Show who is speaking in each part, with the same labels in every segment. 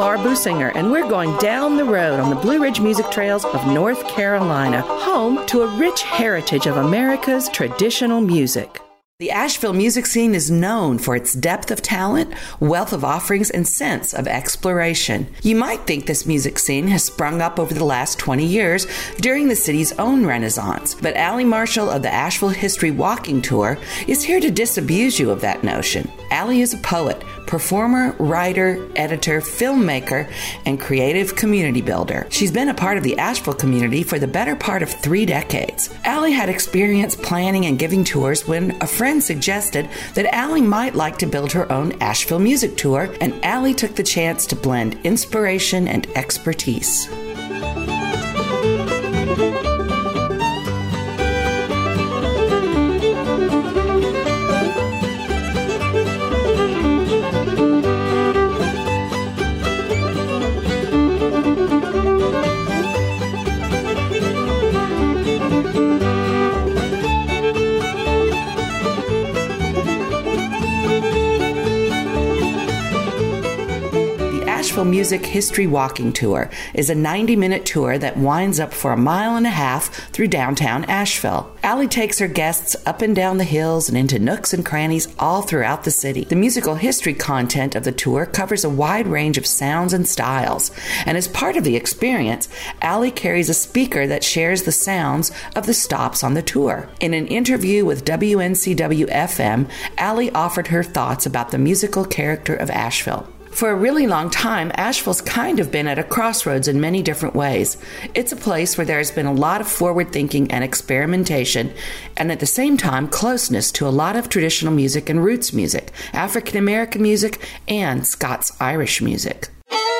Speaker 1: Laura Businger, and we're going down the road on the Blue Ridge Music Trails of North Carolina, home to a rich heritage of America's traditional music. The Asheville music scene is known for its depth of talent, wealth of offerings, and sense of exploration. You might think this music scene has sprung up over the last 20 years during the city's own renaissance, but Allie Marshall of the Asheville History Walking Tour is here to disabuse you of that notion. Allie is a poet, performer, writer, editor, filmmaker, and creative community builder. She's been a part of the Asheville community for the better part of 3 decades. Allie had experience planning and giving tours when a friend suggested that Allie might like to build her own Asheville music tour, and Allie took the chance to blend inspiration and expertise. Music History Walking Tour is a 90-minute tour that winds up for 1.5 miles through downtown Asheville. Allie takes her guests up and down the hills and into nooks and crannies all throughout the city. The musical history content of the tour covers a wide range of sounds and styles, and as part of the experience, Allie carries a speaker that shares the sounds of the stops on the tour. In an interview with WNCW-FM, Allie offered her thoughts about the musical character of Asheville. For a really long time, Asheville's kind of been at a crossroads in many different ways. It's a place where there has been a lot of forward thinking and experimentation, and at the same time, closeness to a lot of traditional music and roots music, African American music, and Scots-Irish music.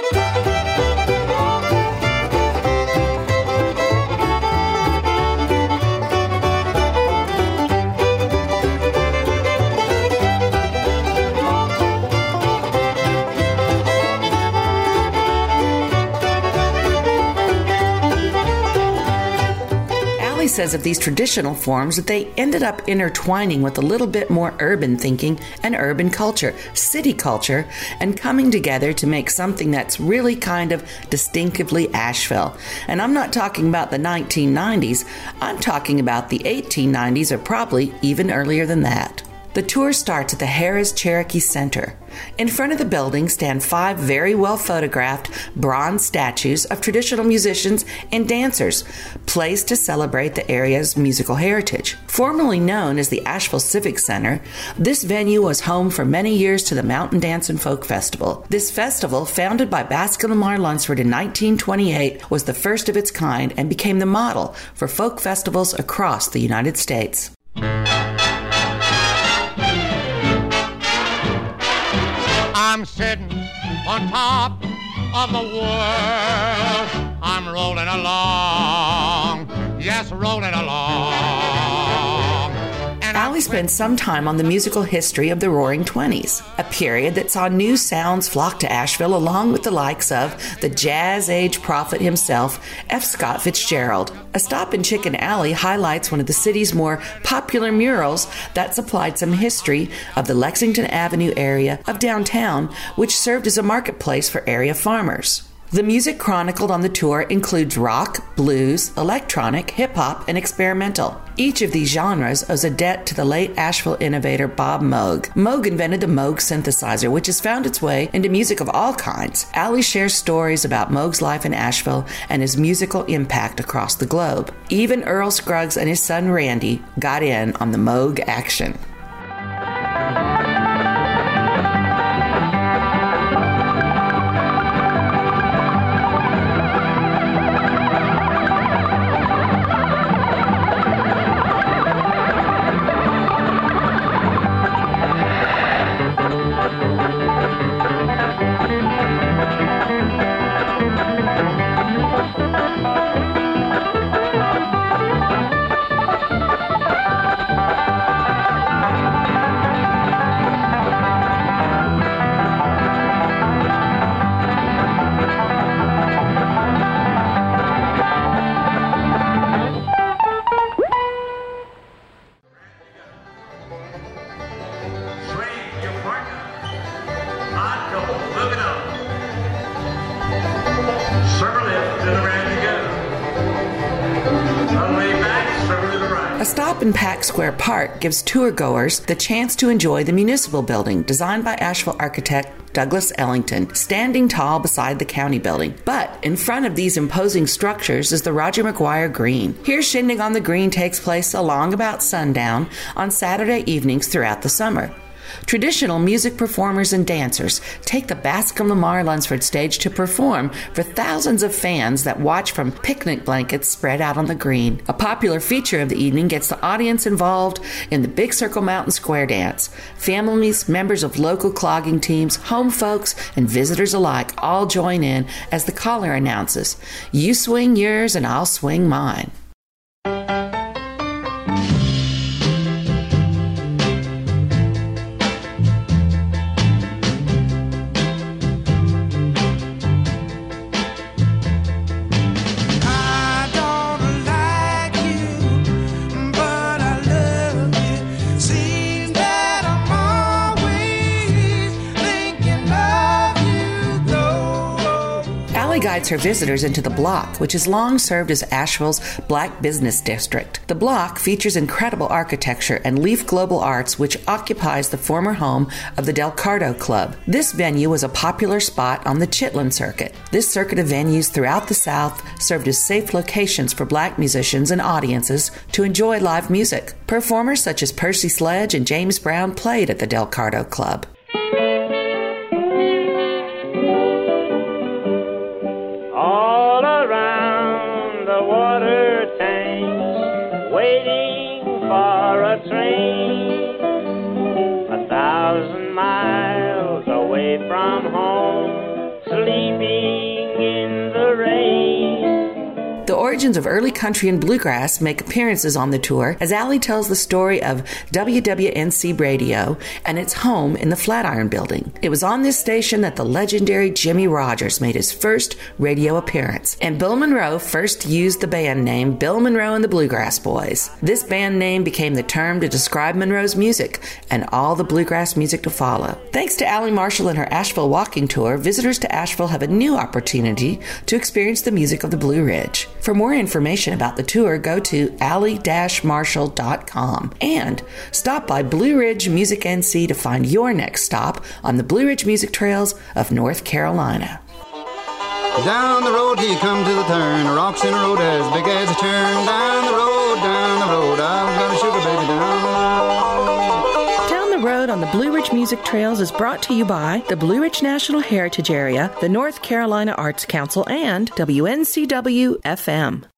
Speaker 1: Says of these traditional forms that they ended up intertwining with a little bit more urban thinking and urban culture, city culture, and coming together to make something that's really kind of distinctively Asheville. And I'm not talking about the 1990s, I'm talking about the 1890s or probably even earlier than that. The tour starts at the Harrah's Cherokee Center. In front of the building stand 5 very well-photographed bronze statues of traditional musicians and dancers, placed to celebrate the area's musical heritage. Formerly known as the Asheville Civic Center, this venue was home for many years to the Mountain Dance and Folk Festival. This festival, founded by Baskin Lamar Lunsford in 1928, was the first of its kind and became the model for folk festivals across the United States.
Speaker 2: I'm sitting on top of the world. I'm rolling along, yes, rolling along.
Speaker 1: Allie spends some time on the musical history of the Roaring Twenties, a period that saw new sounds flock to Asheville along with the likes of the jazz age prophet himself, F. Scott Fitzgerald. A stop in Chicken Alley highlights one of the city's more popular murals that supplied some history of the Lexington Avenue area of downtown, which served as a marketplace for area farmers. The music chronicled on the tour includes rock, blues, electronic, hip-hop, and experimental. Each of these genres owes a debt to the late Asheville innovator Bob Moog. Moog invented the Moog synthesizer, which has found its way into music of all kinds. Allie shares stories about Moog's life in Asheville and his musical impact across the globe. Even Earl Scruggs and his son Randy got in on the Moog action.
Speaker 3: Circle left, to the right you go. One way back, circle to the right.
Speaker 1: A stop in Pack Square Park gives tour-goers the chance to enjoy the municipal building designed by Asheville architect Douglas Ellington, standing tall beside the county building. But in front of these imposing structures is the Roger McGuire Green. Here, shindig on the green takes place along about sundown on Saturday evenings throughout the summer. Traditional music performers and dancers take the Bascom Lamar Lunsford stage to perform for thousands of fans that watch from picnic blankets spread out on the green. A popular feature of the evening gets the audience involved in the Big Circle Mountain Square Dance. Families, members of local clogging teams, home folks, and visitors alike all join in as the caller announces, "You swing yours and I'll swing mine." Guides her visitors into the Block, which has long served as Asheville's Black Business District. The Block features incredible architecture and Leaf Global Arts, which occupies the former home of the Del Cardo Club. This venue was a popular spot on the Chitlin Circuit. This circuit of venues throughout the South served as safe locations for black musicians and audiences to enjoy live music. Performers such as Percy Sledge and James Brown played at the Del Cardo Club. The origins of early country and bluegrass make appearances on the tour as Allie tells the story of WWNC Radio and its home in the Flatiron Building. It was on this station that the legendary Jimmy Rogers made his first radio appearance, and Bill Monroe first used the band name Bill Monroe and the Bluegrass Boys. This band name became the term to describe Monroe's music and all the bluegrass music to follow. Thanks to Allie Marshall and her Asheville walking tour, visitors to Asheville have a new opportunity to experience the music of the Blue Ridge. For more information about the tour, go to allie-marshall.com and stop by Blue Ridge Music NC to find your next stop on the Blue Ridge Music Trails of North Carolina.
Speaker 4: Down the road he come to the turn, rocks in a road as big as a churn. Down the road, I've got a sugar baby down the road.
Speaker 5: Down the Road on the Blue Ridge Music Trails is brought to you by the Blue Ridge National Heritage Area, the North Carolina Arts Council, and WNCW FM.